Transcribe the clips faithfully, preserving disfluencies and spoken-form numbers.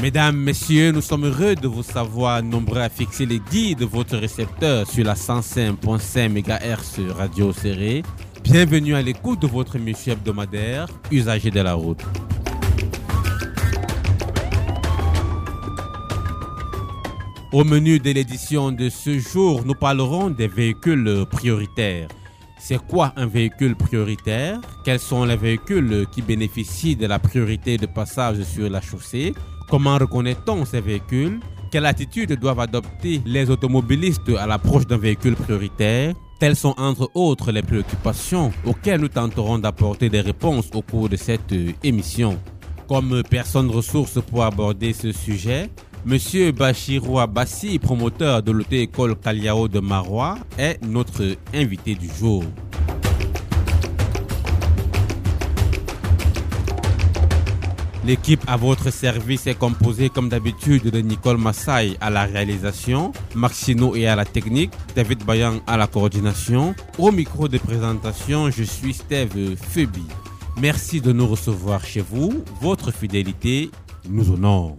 Mesdames, messieurs, nous sommes heureux de vous savoir nombreux à fixer les guides de votre récepteur sur la cent cinq virgule cinq mégahertz Radio Serré. Bienvenue à l'écoute de votre émission hebdomadaire, Usagers de la route. Au menu de l'édition de ce jour, nous parlerons des véhicules prioritaires. C'est quoi un véhicule prioritaire? Quels sont les véhicules qui bénéficient de la priorité de passage sur la chaussée? Comment reconnaît-on ces véhicules? Quelle attitude doivent adopter les automobilistes à l'approche d'un véhicule prioritaire? Telles sont entre autres les préoccupations auxquelles nous tenterons d'apporter des réponses au cours de cette émission. Comme personne ressource pour aborder ce sujet, Monsieur Bachirou Abbassi, promoteur de l'auto-école Kaliao de Marois, est notre invité du jour. L'équipe à votre service est composée comme d'habitude de Nicole Massaï à la réalisation, Maxino et à la technique, David Bayang à la coordination. Au micro de présentation, je suis Steve Febi. Merci de nous recevoir chez vous. Votre fidélité nous honore.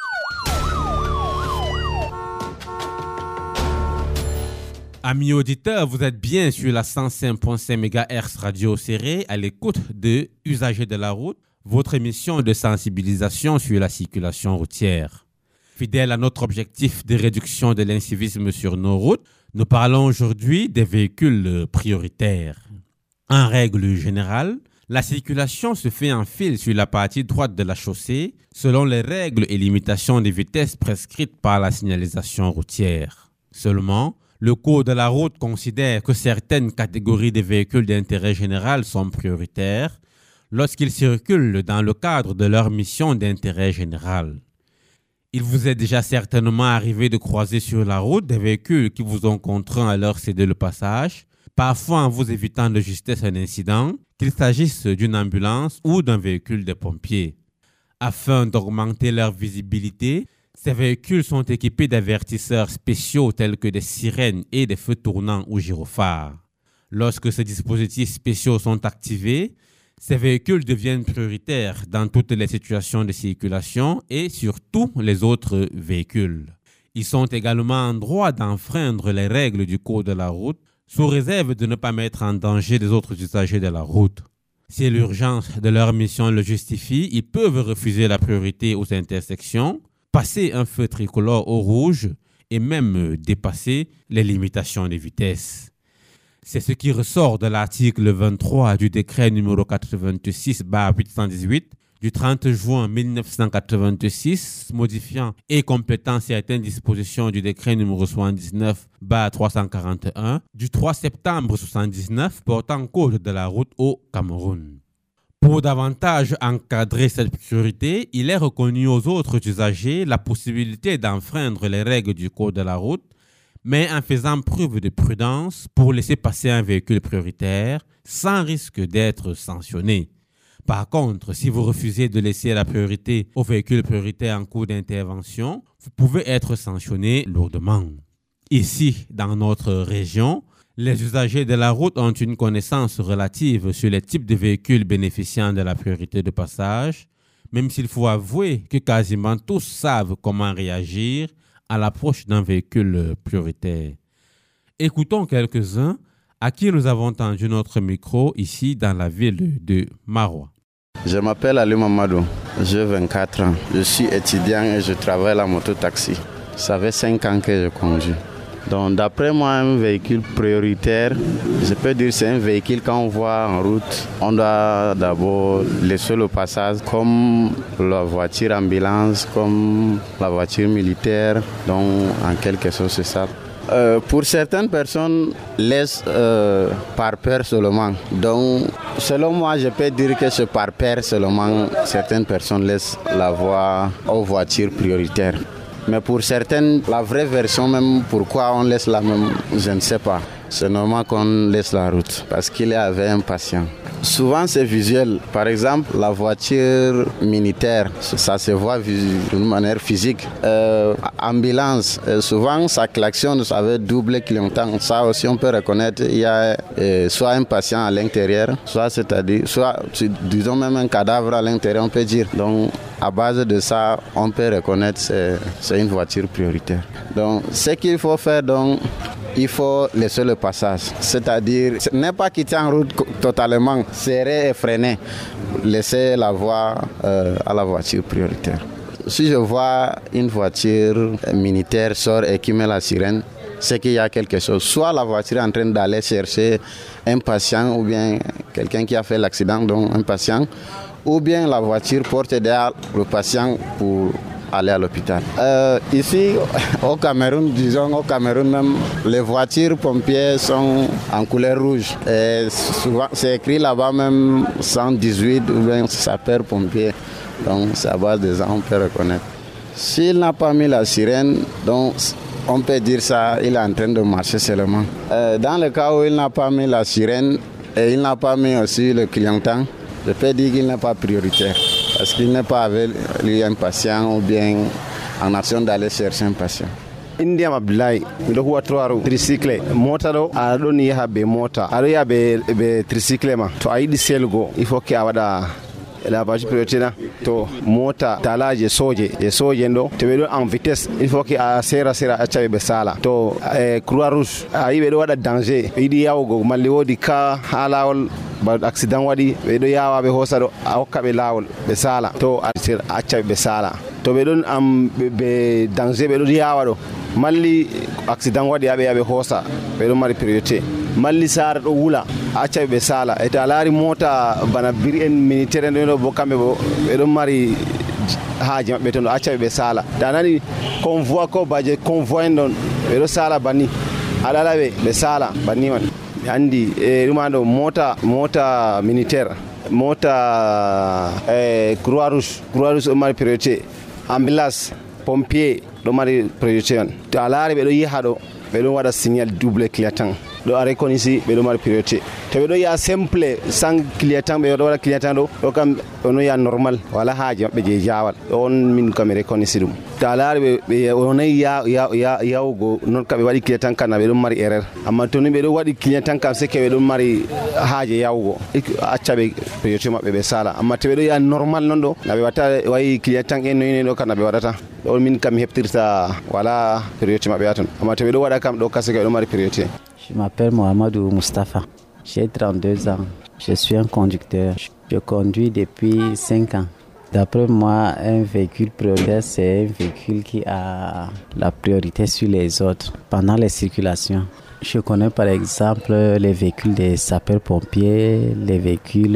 Amis auditeurs, vous êtes bien sur la cent cinq virgule cinq mégahertz Radio Serré à l'écoute de Usagers de la route, votre émission de sensibilisation sur la circulation routière. Fidèle à notre objectif de réduction de l'incivisme sur nos routes, nous parlons aujourd'hui des véhicules prioritaires. En règle générale, la circulation se fait en file sur la partie droite de la chaussée selon les règles et limitations de vitesse prescrites par la signalisation routière. Seulement, le Code de la route considère que certaines catégories de véhicules d'intérêt général sont prioritaires lorsqu'ils circulent dans le cadre de leur mission d'intérêt général. Il vous est déjà certainement arrivé de croiser sur la route des véhicules qui vous ont contraint à leur céder le passage, parfois en vous évitant de justesse un incident, qu'il s'agisse d'une ambulance ou d'un véhicule de pompiers. Afin d'augmenter leur visibilité, ces véhicules sont équipés d'avertisseurs spéciaux tels que des sirènes et des feux tournants ou gyrophares. Lorsque ces dispositifs spéciaux sont activés, ces véhicules deviennent prioritaires dans toutes les situations de circulation et sur tous les autres véhicules. Ils sont également en droit d'enfreindre les règles du code de la route sous réserve de ne pas mettre en danger les autres usagers de la route. Si l'urgence de leur mission le justifie, ils peuvent refuser la priorité aux intersections, passer un feu tricolore au rouge et même dépasser les limitations de vitesse. C'est ce qui ressort de l'article vingt-trois du décret numéro quatre-vingt-six barre huit cent dix-huit du trente juin mille neuf cent quatre-vingt-six modifiant et complétant certaines dispositions du décret numéro soixante-dix-neuf barre trois cent quarante et un du trois septembre soixante-dix-neuf portant code de la route au Cameroun. Pour davantage encadrer cette priorité, il est reconnu aux autres usagers la possibilité d'enfreindre les règles du code de la route, mais en faisant preuve de prudence pour laisser passer un véhicule prioritaire sans risque d'être sanctionné. Par contre, si vous refusez de laisser la priorité aux véhicules prioritaires en cours d'intervention, vous pouvez être sanctionné lourdement. Ici, dans notre région, les usagers de la route ont une connaissance relative sur les types de véhicules bénéficiant de la priorité de passage, même s'il faut avouer que quasiment tous savent comment réagir à l'approche d'un véhicule prioritaire. Écoutons quelques-uns à qui nous avons tendu notre micro ici dans la ville de Marois. Je m'appelle Ali Mamadou, j'ai vingt-quatre ans. Je suis étudiant et je travaille à la moto-taxi. Ça fait cinq ans que je conduis. Donc d'après moi, un véhicule prioritaire, je peux dire que c'est un véhicule quand on voit en route, on doit d'abord laisser le passage comme la voiture ambulance, comme la voiture militaire, donc en quelque sorte c'est ça. Euh, pour certaines personnes, laisse euh, par peur seulement. Donc, selon moi, je peux dire que c'est par peur seulement. Certaines personnes laissent la voie aux voitures prioritaires. Mais pour certaines, la vraie version même, pourquoi on laisse la même, je ne sais pas. C'est normal qu'on laisse la route parce qu'il est avec un patient. souvent c'est visuel. Par exemple, la voiture militaire, ça se voit d'une manière physique. Euh, ambulance, euh, souvent ça klaxonne avec double clignotant. Ça aussi on peut reconnaître. Il y a euh, soit un patient à l'intérieur, soit c'est-à-dire, soit disons même un cadavre à l'intérieur, on peut dire. Donc à base de ça, on peut reconnaître que c'est, c'est une voiture prioritaire. Donc ce qu'il faut faire, donc il faut laisser le passage. C'est-à-dire, ne pas quitter en route totalement, serrer et freiner. Laisser la voie euh, à la voiture prioritaire. Si je vois une voiture militaire sort et qui met la sirène, c'est qu'il y a quelque chose. Soit la voiture est en train d'aller chercher un patient ou bien quelqu'un qui a fait l'accident, donc un patient, ou bien la voiture porte derrière le patient pour aller à l'hôpital. Euh, ici, au Cameroun, disons au Cameroun même, les voitures pompiers sont en couleur rouge. Et souvent, c'est écrit là-bas même cent dix-huit ou bien sapeur pompier. Donc, c'est à base de ça, on peut reconnaître. S'il n'a pas mis la sirène, donc on peut dire ça, il est en train de marcher seulement. Euh, dans le cas où il n'a pas mis la sirène et il n'a pas mis aussi le clignotant, je peux dire qu'il n'est pas prioritaire. Parce qu'il n'est pas avec lui un patient ou bien en action d'aller chercher un patient. India Abdoulaye, miɗo huwa troaro tricycle mota ɗo a ɗon yaha be mota aɗo yaha be, be tricycle ma to a yiɗi selgo il faut que a waɗa la voiture priorité na to mota talaje soje e soje ɗo to ɓe ɗo en vitesse il faut que a sera sera accaɓe ɓe sala to e croix rouge a yi ɓe ɗo waɗa danger ɓe yiɗi yawugo malli woodi ka ha lawol ba accident waɗi ɓe ɗo yawa ɓe hoosa ɗo a hokka ɓe lawol ɓe sala to accaɓe ɓe sala to ɓe ɗon am ɓe danger ɓe ɗo yawa ɗo malli accident waɗi aɓe yaɓe hoosa ɓe ɗon mari priorité malli sara ɗo wula accaɓe ɓe sala e to a laari mota bana biri en militaire en ɗo bo kamɓe bo ɓe ɗon mari haaji maɓɓe toon ɗo accaɓe ɓe sala ta nani convoi ko baje convoi en ɗon ɓe ɗo sala banni aɗala ɓe ɓe sala banni man mi andi e ɗuma ɗo mota mota militaire mota e croix rouge croix rouge ɗo mari priorité ambulance pompier ɗo mari priorité on to a laari ɓe ɗo yaha ɗo ɓe ɗon waɗa signal double clignotant ɗo a reconnaissy ɓe ɗo mari priorité to ɓe ɗo yaha simple sans clignotant ɓe ɗo waɗa clignotant ɗo ɗo kam ono yaha normal wala haaji maɓɓe je jawal ɗo on min kam mi reconnaissy ɗum to a laari ɓe onayi yahugo noon kam ɓe waɗi clignotant kam na ɓe ɗon mari erreur amma to ni ɓe ɗo waɗi clignotant kam c'est que ɓe ɗon mari haaje yahugo acca ɓe priorité maɓɓe ɓe sala amma to ɓe ɗo yaha normal noon ɗo na ɓe watta wayi clignotant en noyini ɗo kam na ɓe waɗata ɗon min kam mi heɓtirta wala priorité maɓɓe ya toon amma to ɓe ɗo waɗa kam ɗo kasi que ɓe ɗo mari priorité. Je m'appelle Mohamedou Moustapha, j'ai trente-deux ans, je suis un conducteur, je conduis depuis cinq ans. D'après moi, un véhicule prioritaire, c'est un véhicule qui a la priorité sur les autres pendant les circulations. Je connais par exemple les véhicules des sapeurs-pompiers, les véhicules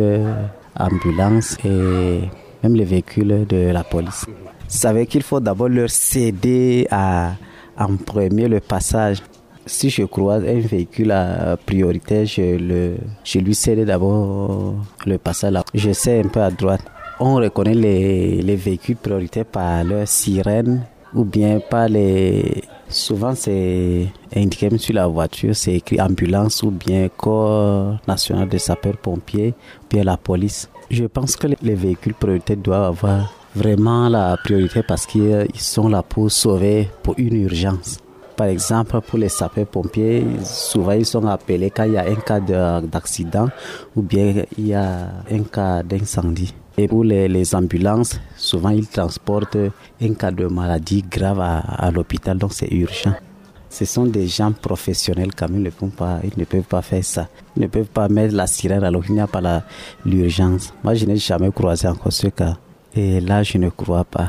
ambulances et même les véhicules de la police. Ça veut dire qu'il faut d'abord leur céder à, en premier le passage. Si je croise un véhicule à priorité, je, le, je lui cède d'abord le passage là. Je sais un peu à droite. On reconnaît les, les véhicules prioritaires par leur sirène ou bien par les... Souvent c'est indiqué sur la voiture, c'est écrit ambulance ou bien corps national de sapeurs-pompiers, bien la police. Je pense que les véhicules prioritaires doivent avoir vraiment la priorité parce qu'ils sont là pour sauver pour une urgence. Par exemple, pour les sapeurs-pompiers, souvent ils sont appelés quand il y a un cas d'accident ou bien il y a un cas d'incendie. Et pour les, les ambulances, souvent ils transportent un cas de maladie grave à, à l'hôpital, donc c'est urgent. Ce sont des gens professionnels quand même, ils ne peuvent pas, ils ne peuvent pas faire ça. Ils ne peuvent pas mettre la sirène alors qu'il n'y a pas la, l'urgence. Moi, je n'ai jamais croisé encore ce cas. Et là, je ne crois pas.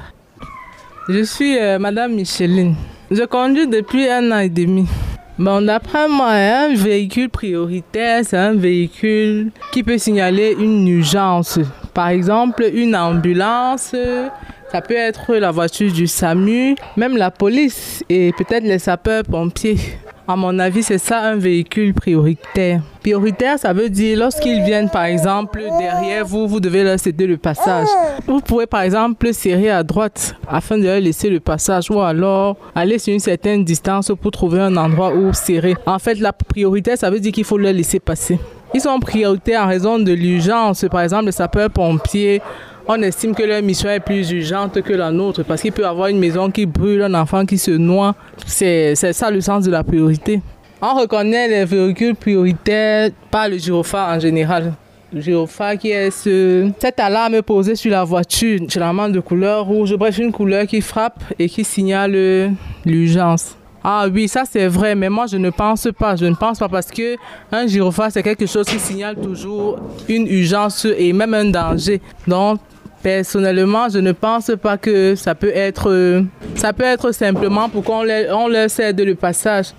Je suis euh, Madame Micheline. Je conduis depuis un an et demi. Bon, d'après moi, un véhicule prioritaire, c'est un véhicule qui peut signaler une urgence. Par exemple, une ambulance, ça peut être la voiture du SAMU, même la police et peut-être les sapeurs-pompiers. À mon avis, c'est ça un véhicule prioritaire. Prioritaire, ça veut dire lorsqu'ils viennent, par exemple, derrière vous, vous devez leur céder le passage. Vous pouvez, par exemple, serrer à droite afin de leur laisser le passage ou alors aller sur une certaine distance pour trouver un endroit où serrer. En fait, la priorité, ça veut dire qu'il faut leur laisser passer. Ils sont prioritaires en raison de l'urgence. Par exemple, les sapeurs-pompiers, on estime que leur mission est plus urgente que la nôtre parce qu'il peut y avoir une maison qui brûle, un enfant qui se noie. C'est, c'est ça le sens de la priorité. On reconnaît les véhicules prioritaires par le gyrophare en général. Le gyrophare qui est ce, cette alarme posée sur la voiture, généralement de couleur rouge, bref une couleur qui frappe et qui signale l'urgence. Ah oui, ça c'est vrai, mais moi je ne pense pas, je ne pense pas parce que un gyrophare c'est quelque chose qui signale toujours une urgence et même un danger. Donc personnellement, je ne pense pas que ça peut être, ça peut être simplement pour qu'on leur, on leur cède le passage.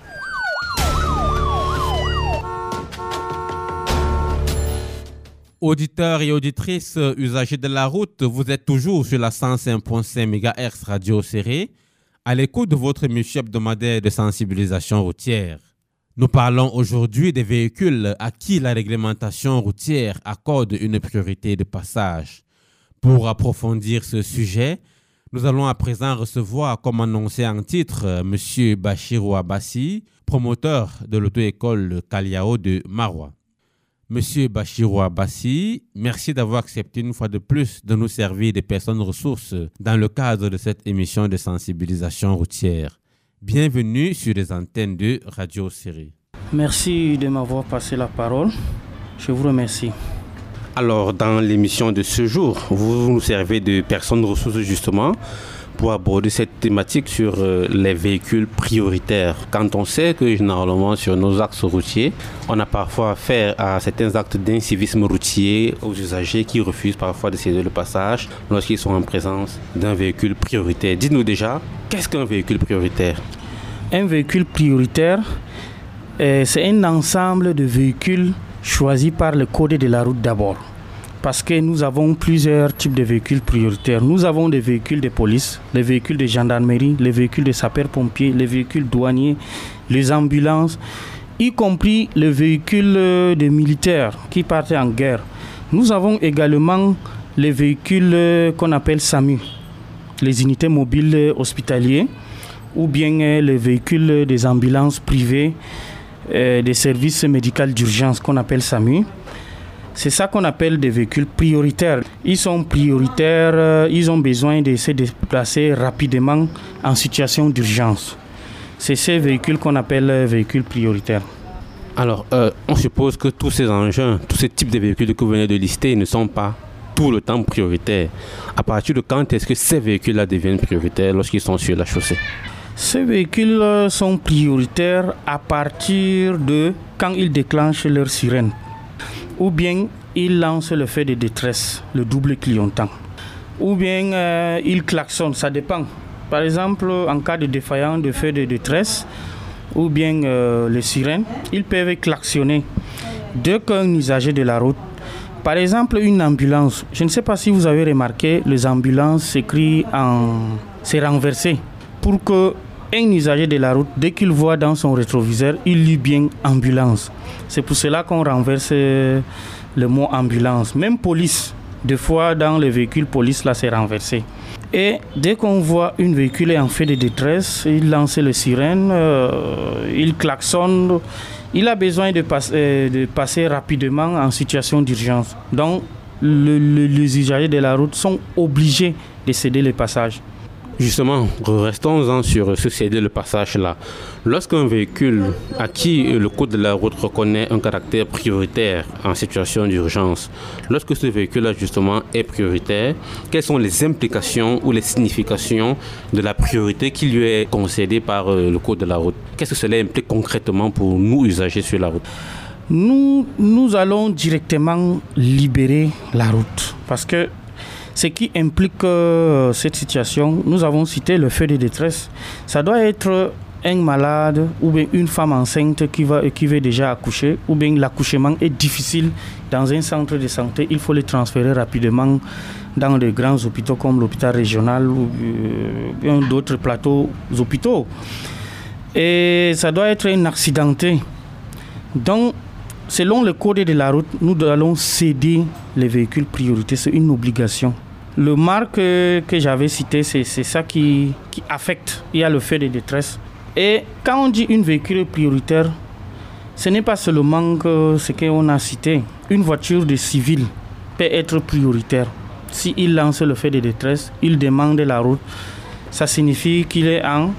Auditeurs et auditrices, usagers de la route, vous êtes toujours sur la cent cinq virgule cinq mégahertz Radio Serré, à l'écoute de votre émission hebdomadaire de sensibilisation routière. Nous parlons aujourd'hui des véhicules à qui la réglementation routière accorde une priorité de passage. Pour approfondir ce sujet, nous allons à présent recevoir, comme annoncé en titre, M. Bachirou Abassi, promoteur de l'auto-école Kaliao de Maroua. Monsieur Bachirou Abassi, merci d'avoir accepté une fois de plus de nous servir des personnes ressources dans le cadre de cette émission de sensibilisation routière. Bienvenue sur les antennes de Radio Serré. Merci de m'avoir passé la parole. Je vous remercie. Alors, dans l'émission de ce jour, vous nous servez de personnes ressources justement pour aborder cette thématique sur euh, les véhicules prioritaires. Quand on sait que généralement sur nos axes routiers, on a parfois affaire à certains actes d'incivisme routier aux usagers qui refusent parfois de céder le passage lorsqu'ils sont en présence d'un véhicule prioritaire. Dites-nous déjà, qu'est-ce qu'un véhicule prioritaire? Un véhicule prioritaire, euh, c'est un ensemble de véhicules choisis par le code de la route d'abord. Parce que nous avons plusieurs types de véhicules prioritaires. Nous avons des véhicules de police, les véhicules de gendarmerie, les véhicules de sapeurs-pompiers, les véhicules douaniers, les ambulances, y compris les véhicules de militaires qui partent en guerre. Nous avons également les véhicules qu'on appelle SAMU, les unités mobiles hospitaliers, ou bien les véhicules des ambulances privées, euh, des services médicaux d'urgence qu'on appelle SAMU. C'est ça qu'on appelle des véhicules prioritaires. Ils sont prioritaires, ils ont besoin de se déplacer rapidement en situation d'urgence. C'est ces véhicules qu'on appelle véhicules prioritaires. Alors, euh, on suppose que tous ces engins, tous ces types de véhicules que vous venez de lister ne sont pas tout le temps prioritaires. À partir de quand est-ce que ces véhicules-là deviennent prioritaires lorsqu'ils sont sur la chaussée? Ces véhicules sont prioritaires à partir de quand ils déclenchent leur sirène. Ou bien ils lancent le feu de détresse, le double clignotant. Ou bien euh, ils klaxonnent, ça dépend. Par exemple, en cas de défaillance de feu de détresse, ou bien euh, les sirènes, ils peuvent klaxonner dès qu'un usager de la route. Par exemple, une ambulance. Je ne sais pas si vous avez remarqué, les ambulances s'écrivent en... c'est renversé. Pour que un usager de la route, dès qu'il voit dans son rétroviseur, il lit bien ambulance. C'est pour cela qu'on renverse le mot ambulance. Même police, des fois dans les véhicules police, là c'est renversé. Et dès qu'on voit un véhicule en fait de détresse, il lance le sirène, euh, il klaxonne, il a besoin de, passe, euh, de passer rapidement en situation d'urgence. Donc le, le, les usagers de la route sont obligés de céder le passage. Justement, restons-en sur ce céder le passage-là. Lorsqu'un véhicule à qui le code de la route reconnaît un caractère prioritaire en situation d'urgence, lorsque ce véhicule-là justement est prioritaire, quelles sont les implications ou les significations de la priorité qui lui est concédée par le code de la route? Qu'est-ce que cela implique concrètement pour nous usagers sur la route? Nous, nous allons directement libérer la route parce que ce qui implique euh, cette situation, nous avons cité le feu de détresse. Ça doit être un malade ou bien une femme enceinte qui, va, qui veut déjà accoucher, ou bien l'accouchement est difficile dans un centre de santé. Il faut le transférer rapidement dans de grands hôpitaux comme l'hôpital régional ou euh, d'autres plateaux hôpitaux. Et ça doit être un accidenté. Donc, selon le code de la route, nous allons céder les véhicules prioritaires. C'est une obligation. Le marque que j'avais cité, c'est, c'est ça qui, qui affecte. Il y a le feu de détresse. Et quand on dit une véhicule prioritaire, ce n'est pas seulement que ce qu'on a cité. Une voiture de civil peut être prioritaire. S'il lance le feu de détresse, il demande la route. Ça signifie qu'il est en,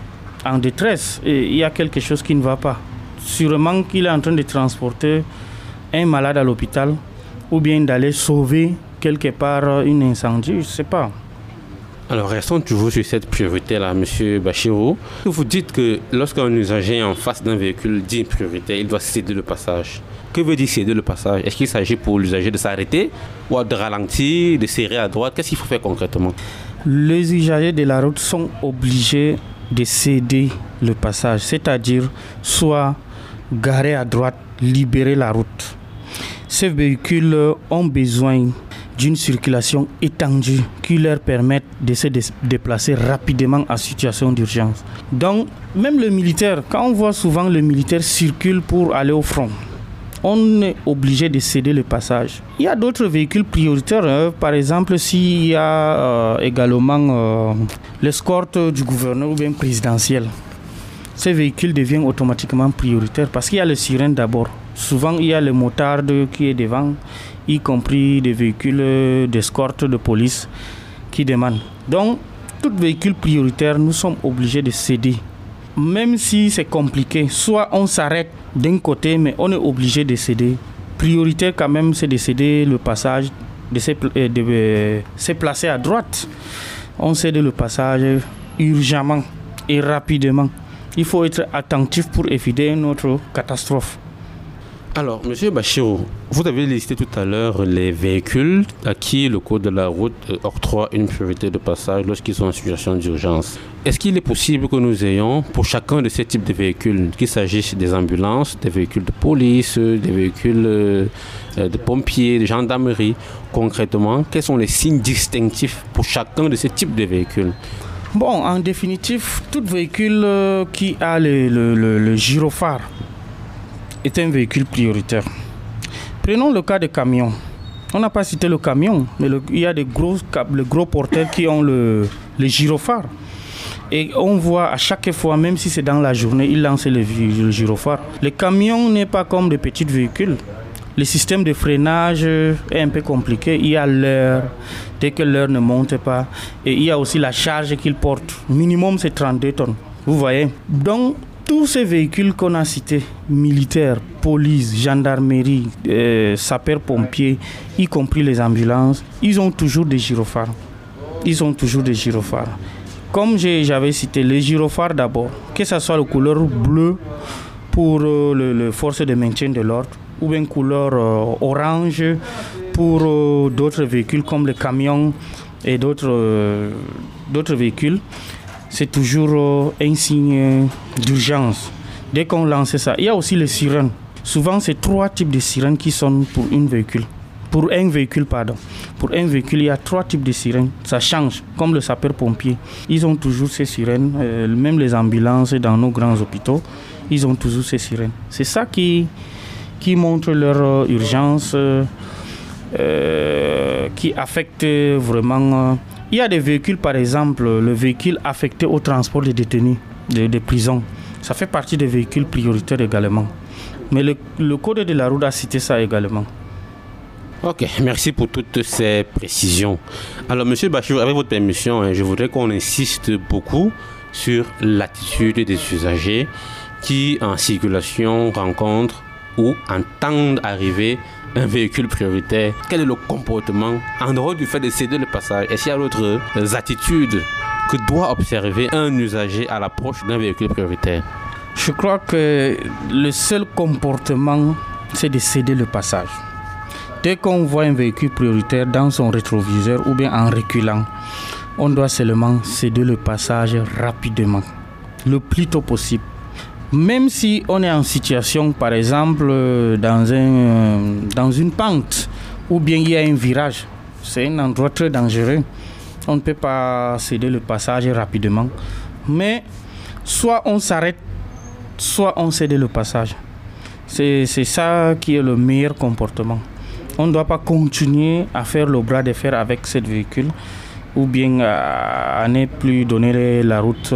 en détresse et il y a quelque chose qui ne va pas. Sûrement qu'il est en train de transporter un malade à l'hôpital ou bien d'aller sauver quelque part une incendie, je ne sais pas. Alors restons toujours sur cette priorité-là, M. Bachirou. Vous dites que lorsqu'un usager est en face d'un véhicule dit prioritaire, il doit céder le passage. Que veut dire céder le passage? Est-ce qu'il s'agit pour l'usager de s'arrêter ou de ralentir, de serrer à droite? Qu'est-ce qu'il faut faire concrètement? Les usagers de la route sont obligés de céder le passage, c'est-à-dire soit garer à droite, libérer la route. Ces véhicules ont besoin d'une circulation étendue qui leur permette de se dé- déplacer rapidement en situation d'urgence. Donc, même le militaire, quand on voit souvent le militaire circule pour aller au front, on est obligé de céder le passage. Il y a d'autres véhicules prioritaires, hein. Par exemple, s'il y a euh, également euh, l'escorte du gouverneur ou bien présidentiel, ces véhicules deviennent automatiquement prioritaires parce qu'il y a le sirène d'abord. Souvent, il y a le motard qui est devant, y compris des véhicules d'escorte de police qui demandent. Donc, tout véhicule prioritaire, nous sommes obligés de céder. Même si c'est compliqué, soit on s'arrête d'un côté, mais on est obligé de céder. Prioritaire quand même, c'est de céder le passage, de se, de, de se placer à droite. On cède le passage urgemment et rapidement. Il faut être attentif pour éviter une autre catastrophe. Alors, M. Bachirou, vous avez listé tout à l'heure les véhicules à qui le code de la route octroie une priorité de passage lorsqu'ils sont en situation d'urgence. Est-ce qu'il est possible que nous ayons, pour chacun de ces types de véhicules, qu'il s'agisse des ambulances, des véhicules de police, des véhicules de pompiers, de gendarmerie, concrètement, quels sont les signes distinctifs pour chacun de ces types de véhicules? Bon, en définitive, tout véhicule qui a le, le, le, le gyrophare est un véhicule prioritaire. Prenons le cas des camions. On n'a pas cité le camion, mais le, il y a des gros, les gros porteurs qui ont le, le gyrophare. Et on voit à chaque fois, même si c'est dans la journée, ils lancent le, le gyrophare. Le camion n'est pas comme des petits véhicules. Le système de freinage est un peu compliqué. Il y a l'heure, dès que l'heure ne monte pas. Et il y a aussi la charge qu'il porte. Minimum, c'est trente-deux tonnes. Vous voyez? Donc, tous ces véhicules qu'on a cités, militaires, police, gendarmerie, euh, sapeurs-pompiers, y compris les ambulances, ils ont toujours des gyrophares. Ils ont toujours des gyrophares. Comme j'ai, j'avais cité, les gyrophares d'abord, que ce soit la couleur bleue pour euh, le, le force de maintien de l'ordre, ou bien couleur euh, orange pour euh, d'autres véhicules comme les camions et d'autres, euh, d'autres véhicules. C'est toujours euh, un signe d'urgence. Dès qu'on lance ça, il y a aussi les sirènes. Souvent, c'est trois types de sirènes qui sonnent pour un véhicule. Pour un véhicule, pardon. Pour un véhicule, il y a trois types de sirènes. Ça change, comme le sapeur-pompier. Ils ont toujours ces sirènes. Euh, même les ambulances dans nos grands hôpitaux, ils ont toujours ces sirènes. C'est ça qui, qui montre leur euh, urgence, euh, euh, qui affecte vraiment... Euh, Il y a des véhicules, par exemple, le véhicule affecté au transport des détenus, des de prisons. Ça fait partie des véhicules prioritaires également. Mais le, le code de la route a cité ça également. Ok, merci pour toutes ces précisions. Alors, M. Bachirou, avec votre permission, je voudrais qu'on insiste beaucoup sur l'attitude des usagers qui, en circulation, rencontrent ou entendent arriver un véhicule prioritaire. Quel est le comportement en dehors du fait de céder le passage? Est-ce qu'il y a d'autres attitudes que doit observer un usager à l'approche d'un véhicule prioritaire? Je crois que le seul comportement, c'est de céder le passage. Dès qu'on voit un véhicule prioritaire dans son rétroviseur ou bien en reculant, on doit seulement céder le passage rapidement, le plus tôt possible. Même si on est en situation, par exemple, dans, un, dans une pente, ou bien il y a un virage, c'est un endroit très dangereux, on ne peut pas céder le passage rapidement. Mais soit on s'arrête, soit on cède le passage. C'est, c'est ça qui est le meilleur comportement. On ne doit pas continuer à faire le bras de fer avec ce véhicule. ou bien à, à ne plus donner la route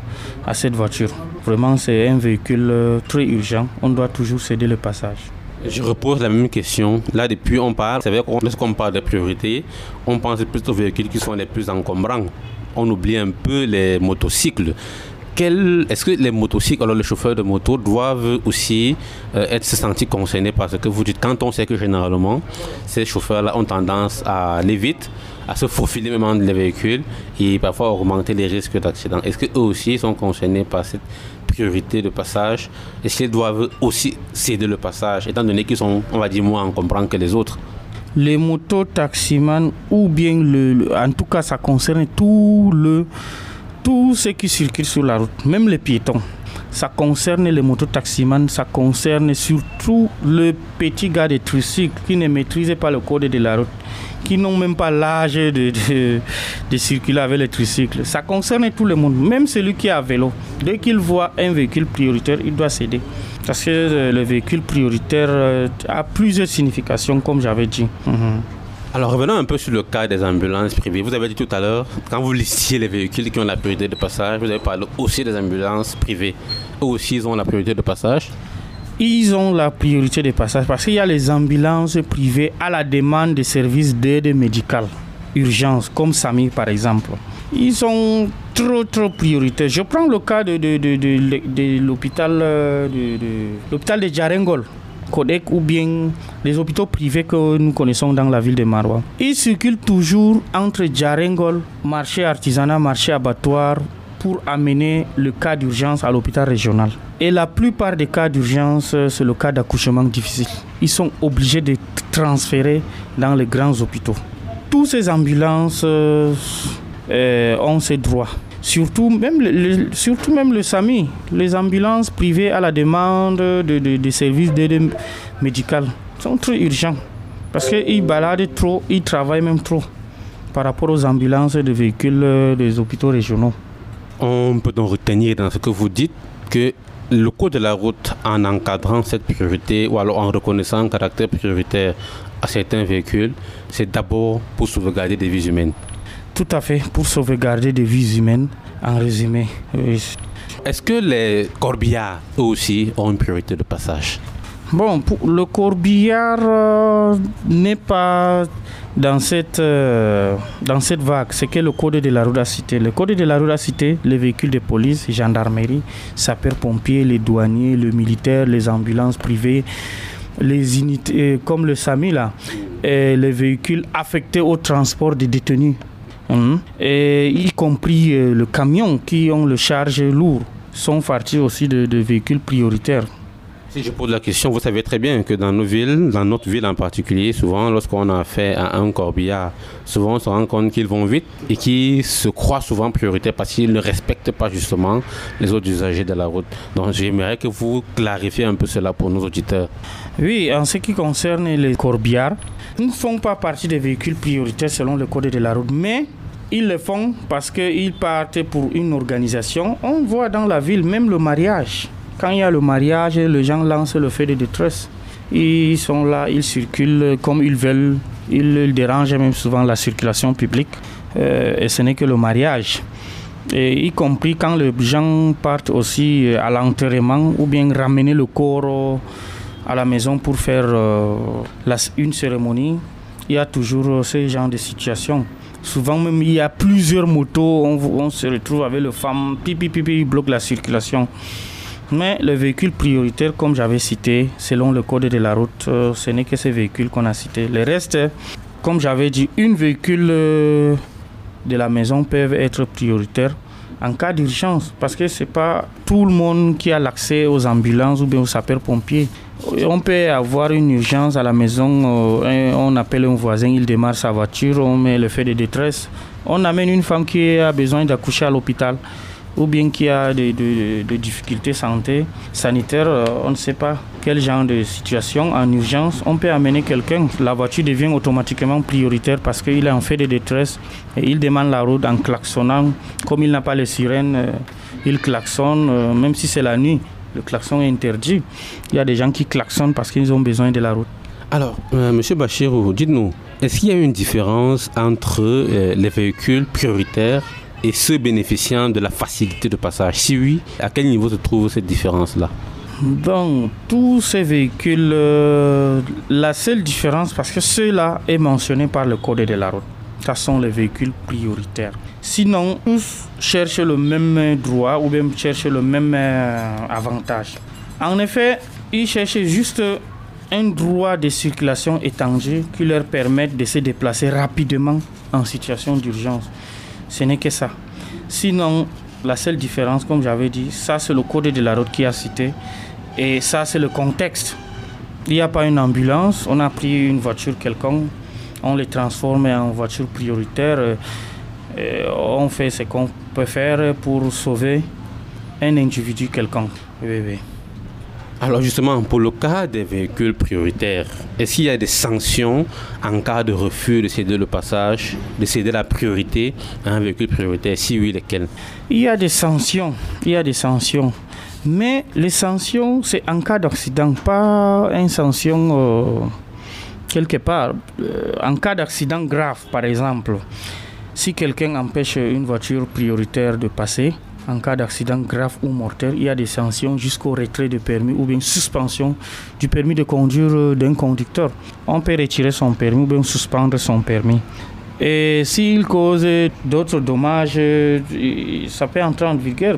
à cette voiture. Vraiment, c'est un véhicule très urgent. On doit toujours céder le passage. Je repose la même question. Là, depuis on parle, c'est vrai que lorsqu'on parle de priorité, on pense plus aux véhicules qui sont les plus encombrants. On oublie un peu les motocycles. Quel, est-ce que les motocycles, alors les chauffeurs de moto, doivent aussi euh, être se sentir concernés par ce que vous dites? Quand on sait que généralement, ces chauffeurs-là ont tendance à aller vite, à se faufiler même dans les véhicules et parfois augmenter les risques d'accident. Est-ce qu'eux aussi sont concernés par cette priorité de passage? Est-ce qu'ils doivent aussi céder le passage, étant donné qu'ils sont, on va dire, moins encombrants que les autres? Les motos-taximans, ou bien, le, le, en tout cas, ça concerne tout le... Tout ce qui circule sur la route, même les piétons, ça concerne les mototaximans, ça concerne surtout le petit gars de tricycle qui ne maîtrisent pas le code de la route, qui n'ont même pas l'âge de, de, de circuler avec les tricycles. Ça concerne tout le monde, même celui qui est à vélo. Dès qu'il voit un véhicule prioritaire, il doit céder. Parce que le véhicule prioritaire a plusieurs significations, comme j'avais dit. Mm-hmm. Alors revenons un peu sur le cas des ambulances privées. Vous avez dit tout à l'heure, quand vous listiez les véhicules qui ont la priorité de passage, vous avez parlé aussi des ambulances privées. Eux aussi, ils ont la priorité de passage? Ils ont la priorité de passage parce qu'il y a les ambulances privées à la demande des services d'aide médicale, urgence, comme Sami par exemple. Ils sont trop, trop prioritaires. Je prends le cas de, de, de, de, de, de l'hôpital de, de, l'hôpital de Djarengol. Codec ou bien les hôpitaux privés que nous connaissons dans la ville de Maroua. Ils circulent toujours entre Djarengol, marché artisanat, marché abattoir pour amener le cas d'urgence à l'hôpital régional. Et la plupart des cas d'urgence, c'est le cas d'accouchement difficile. Ils sont obligés de transférer dans les grands hôpitaux. Toutes ces ambulances euh, euh, ont ces droits. Surtout même, le, le, surtout même le SAMI, les ambulances privées à la demande de, de, de services d'aide médicale sont très urgents parce qu'ils baladent trop, ils travaillent même trop par rapport aux ambulances de véhicules des hôpitaux régionaux. On peut donc retenir dans ce que vous dites que le code de la route, en encadrant cette priorité ou alors en reconnaissant un caractère prioritaire à certains véhicules, c'est d'abord pour sauvegarder des vies humaines. Tout à fait, pour sauvegarder des vies humaines, en résumé. Oui. Est-ce que les corbillards, eux aussi, ont une priorité de passage? Bon, pour le corbillard euh, n'est pas dans cette, euh, dans cette vague. C'est que le code de la route a cité. Le code de la route a cité les véhicules de police, gendarmerie, sapeurs-pompiers, les douaniers, les militaires, les ambulances privées, les unités comme le SAMI, là, et les véhicules affectés au transport des détenus. Mmh. Et y compris euh, le camion qui ont le charge lourd sont partis aussi de, de véhicules prioritaires. Si je pose la question, vous savez très bien que dans nos villes, dans notre ville en particulier, souvent lorsqu'on a affaire à un corbillard, souvent on se rend compte qu'ils vont vite et qu'ils se croient souvent prioritaires parce qu'ils ne respectent pas justement les autres usagers de la route. Donc j'aimerais que vous clarifiez un peu cela pour nos auditeurs. Oui, en ce qui concerne les corbillards, ils ne font pas partie des véhicules prioritaires selon le code de la route, mais ils le font parce qu'ils partent pour une organisation. On voit dans la ville même le mariage. Quand il y a le mariage, les gens lancent le feu de détresse. Ils sont là, ils circulent comme ils veulent. Ils dérangent même souvent la circulation publique. Euh, et ce n'est que le mariage. Et y compris quand les gens partent aussi à l'enterrement ou bien ramener le corps à la maison pour faire euh, la, une cérémonie. Il y a toujours ce genre de situation. Souvent même il y a plusieurs motos, on, on se retrouve avec les femmes, pipi pipi, ils bloquent la circulation. Mais le véhicule prioritaire, comme j'avais cité, selon le code de la route, euh, ce n'est que ces véhicules qu'on a cités. Le reste, comme j'avais dit, une véhicule euh, de la maison peuvent être prioritaires en cas d'urgence, parce que c'est pas tout le monde qui a l'accès aux ambulances ou bien aux sapeurs-pompiers. On peut avoir une urgence à la maison, euh, on appelle un voisin, il démarre sa voiture, on met le feu de détresse, on amène une femme qui a besoin d'accoucher à l'hôpital ou bien qui a des de, de difficultés santé, sanitaires, euh, on ne sait pas quel genre de situation en urgence, on peut amener quelqu'un. La voiture devient automatiquement prioritaire parce qu'il est en fait de détresse et il demande la route en klaxonnant. Comme il n'a pas les sirènes, euh, il klaxonne, euh, même si c'est la nuit. Le klaxon est interdit. Il y a des gens qui klaxonnent parce qu'ils ont besoin de la route. Alors, euh, M. Bachirou, dites-nous, Est-ce qu'il y a une différence entre euh, les véhicules prioritaires et ceux bénéficiant de la facilité de passage? Si oui, à quel niveau se trouve cette différence-là? Bon, tous ces véhicules, euh, la seule différence, parce que ceux-là est mentionné par le code de la route, ce sont les véhicules prioritaires. Sinon, tous cherchent le même droit ou même cherchent le même euh, avantage. En effet, ils cherchent juste un droit de circulation étendu qui leur permette de se déplacer rapidement en situation d'urgence. Ce n'est que ça. Sinon, la seule différence, comme j'avais dit, ça c'est le code de la route qui a cité. Et ça, c'est le contexte. Il n'y a pas une ambulance, on a pris une voiture quelconque, on les transforme en voiture prioritaire. Et on fait ce qu'on peut faire pour sauver un individu quelconque. Oui, oui. Alors justement, pour le cas des véhicules prioritaires, est-ce qu'il y a des sanctions en cas de refus de céder le passage, de céder la priorité à un véhicule prioritaire? Si oui, lesquelles? Il y a des sanctions, il y a des sanctions. Mais les sanctions, c'est en cas d'accident, pas une sanction euh, quelque part. Euh, en cas d'accident grave, par exemple, si quelqu'un empêche une voiture prioritaire de passer, en cas d'accident grave ou mortel, il y a des sanctions jusqu'au retrait de permis ou bien suspension du permis de conduire d'un conducteur. On peut retirer son permis ou bien suspendre son permis. Et s'il cause d'autres dommages, ça peut entrer en vigueur.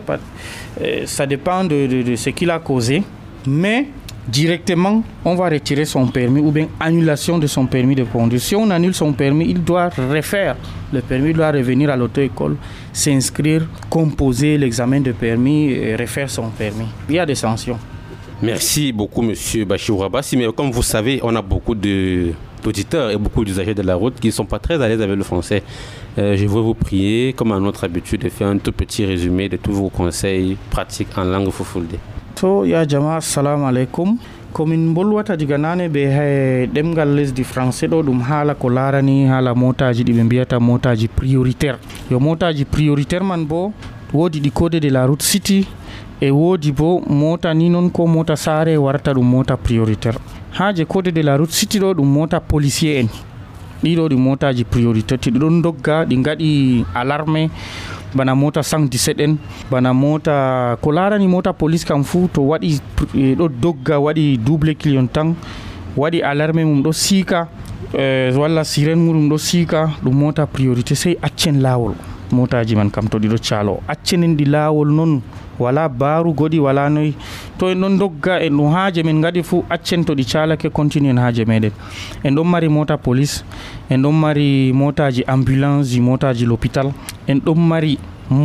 Ça dépend de, de, de ce qu'il a causé. Mais directement, on va retirer son permis ou bien annulation de son permis de conduire. Si on annule son permis, il doit refaire le permis, il doit revenir à l'auto-école, s'inscrire, composer l'examen de permis et refaire son permis. Il y a des sanctions. Merci beaucoup, monsieur Bachirou Rabassi. Mais comme vous savez, on a beaucoup de... d'auditeurs et beaucoup d'usagers de la route qui ne sont pas très à l'aise avec le français. Euh, je veux vous prier, comme à notre habitude, de faire un tout petit résumé de tous vos conseils pratiques en langue fulfulde. To ya jama assalamu alaikum. Komin bolwata diga nane be hay demgal lesdi français do dum hala ko larani hala motaji di be mbiyata motaji prioritaire. Yo motaji prioritaire man bo wodi di code de la route city e wodi bo mota ni non ko mota sare warta dum mota prioritaire. Haje code de la route city do dum mota policier en. Ɗiɗo ɗi motaji priorité ti ɗon dogga ɗi gaɗi alarme bana mota cent dix-sept en bana mota ko larani mota police kam fuu to waɗi ɗo dogga waɗi double clignotant waɗi alarme mum ɗo siika eh, walla sirène muɗum ɗo siika ɗum mota priorité sey accen lawol motaji man kam to ɗiɗo caalo accenen ɗi lawol non wala baru godi wala noy to en ɗon dogga en ɗum haaje men gaɗi fuu accen to ɗi caalake continue en haaje meɗen en ɗon mari mota police en ɗon mari motaji ambulance ji motaji l'hôpital en ɗon mari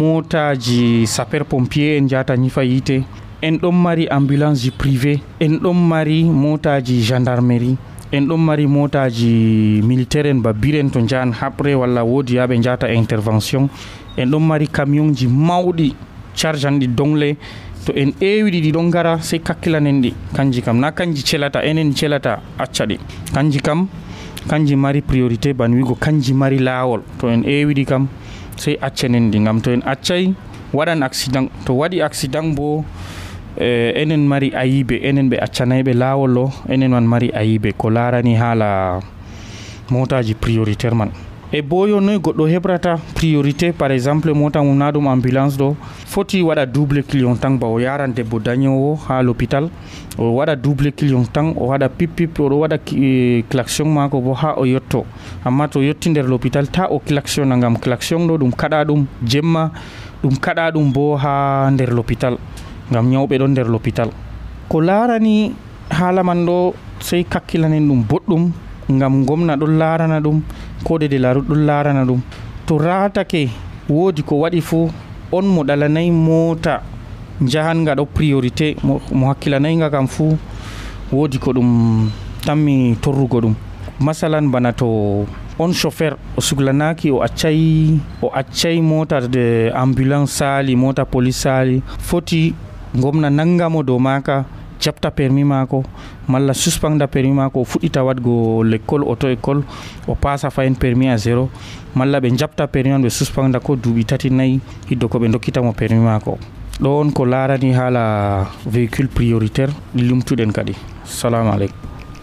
motaji sapeur pompier en jata ñifa yite en ɗon mari ambulance ji privé en ɗon mari motaji gendarmerie en ɗon mari motaji militaire en ba biren to jahan haɓre walla woodi yaɓe jata intervention en ɗon mari camion ji mawɗi charge an ɗi dongle to en ewiɗi ɗi ɗon gara sey kakkilanen ɗi kanji kam na kanji celata enen celata acca ɗi kanji kam kanji mari priorité ban wigo kanji mari lawol to en ewiɗi kam sey accenen ɗi gam to en accay waɗan accident to waɗi accident bo eh, enen mari ayibe enen ɓe accanayɓe lawol o enen man mari ayibe ko larani haala motaji prioritaire man e boyo noy goɗɗo heɓrata priorité par exemple mota mum na ɗum ambulance ɗo foti waɗa double clignotant ba o yaran debbo dañowo ha l'hôpital o waɗa double clignotant o waɗa pippip oɗo waɗa klaxon mako bo ha o yetto amma to yetti nder l'hôpital ta o klaxona gam klaxon ɗo ɗum kaɗa ɗum jemma ɗum kaɗa ɗum bo ha nder l'hôpital gam ñawɓe ɗon nder l'hôpital ko larani haala man ɗo sey kakkilanen ɗum boɗɗum gam gomna ɗon larana ɗum code de la route ɗon larana ɗum to ratake woodi ko waɗi fuu on mo ɗalanayi mota jahanga ɗo priorité mo, mo hakkilanayga kam fuu woodi ko ɗum tammi torrugo ɗum masalan bana to on chauffeur o suglanaki o accay o accay mota de ambulance sali mota police sali foti gomna nangamo dow maka jabta permis mako malla suspenda permis mako o fuɗɗita waɗgo l'école auto école o passa fayin permis à zéro malla ɓe jabta permis on ɓe suspenda ko duuɓi tati nayyi hiddo ko ɓe dokkitamo permis mako ɗo on ko larani haala véhicule prioritaire ɗi lumtuɗen kadi. Assalamu aleykum.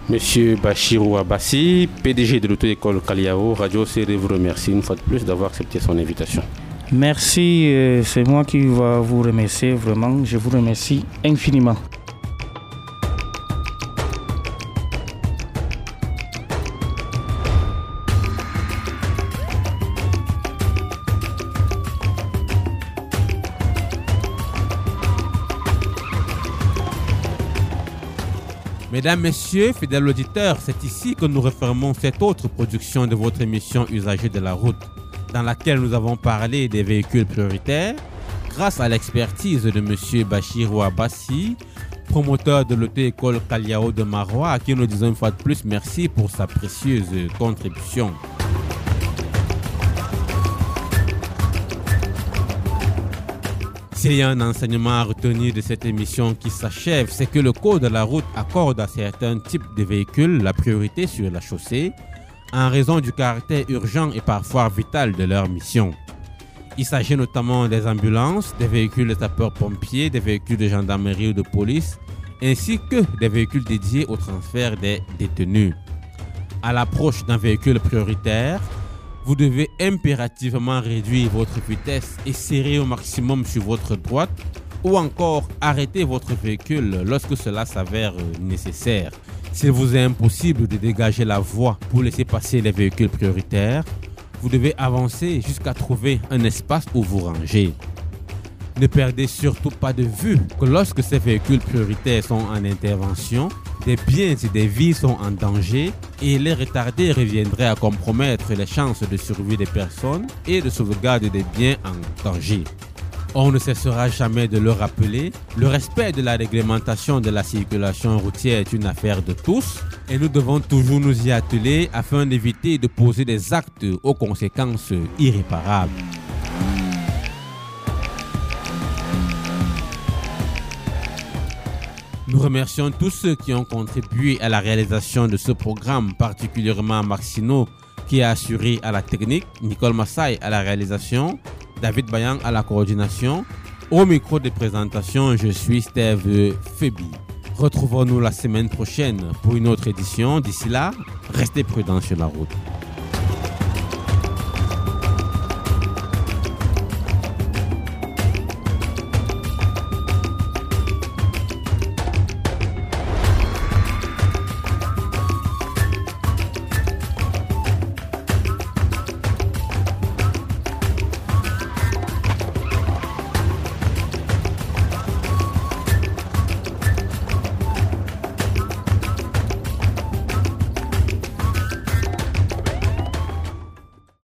Monsieur Bachirou Abassi, P D G de l'auto-école Kaliao, Radio Série vous remercie une fois de plus d'avoir accepté son invitation. Merci, euh, c'est moi qui va vous remercier vraiment. Je vous remercie infiniment. Mesdames, Messieurs, fidèles auditeurs, c'est ici que nous refermons cette autre production de votre émission Usagers de la route, dans laquelle nous avons parlé des véhicules prioritaires, grâce à l'expertise de M. Bachirou Abassi, promoteur de l'auto-école Kaliao de Marois, à qui nous disons une fois de plus merci pour sa précieuse contribution. S'il y a un enseignement à retenir de cette émission qui s'achève, c'est que le code de la route accorde à certains types de véhicules la priorité sur la chaussée en raison du caractère urgent et parfois vital de leur mission. Il s'agit notamment des ambulances, des véhicules de sapeurs-pompiers, des véhicules de gendarmerie ou de police, ainsi que des véhicules dédiés au transfert des détenus. À l'approche d'un véhicule prioritaire, vous devez impérativement réduire votre vitesse et serrer au maximum sur votre droite ou encore arrêter votre véhicule lorsque cela s'avère nécessaire. S'il vous est impossible de dégager la voie pour laisser passer les véhicules prioritaires, vous devez avancer jusqu'à trouver un espace où vous ranger. Ne perdez surtout pas de vue que lorsque ces véhicules prioritaires sont en intervention, des biens et des vies sont en danger et les retarder reviendrait à compromettre les chances de survie des personnes et de sauvegarde des biens en danger. On ne cessera jamais de le rappeler, le respect de la réglementation de la circulation routière est une affaire de tous et nous devons toujours nous y atteler afin d'éviter de poser des actes aux conséquences irréparables. Nous remercions tous ceux qui ont contribué à la réalisation de ce programme, particulièrement Maxino qui a assuré à la technique, Nicole Massay à la réalisation, David Bayang à la coordination. Au micro de présentation, je suis Steve Febi. Retrouvons-nous la semaine prochaine pour une autre édition. D'ici là, restez prudents sur la route.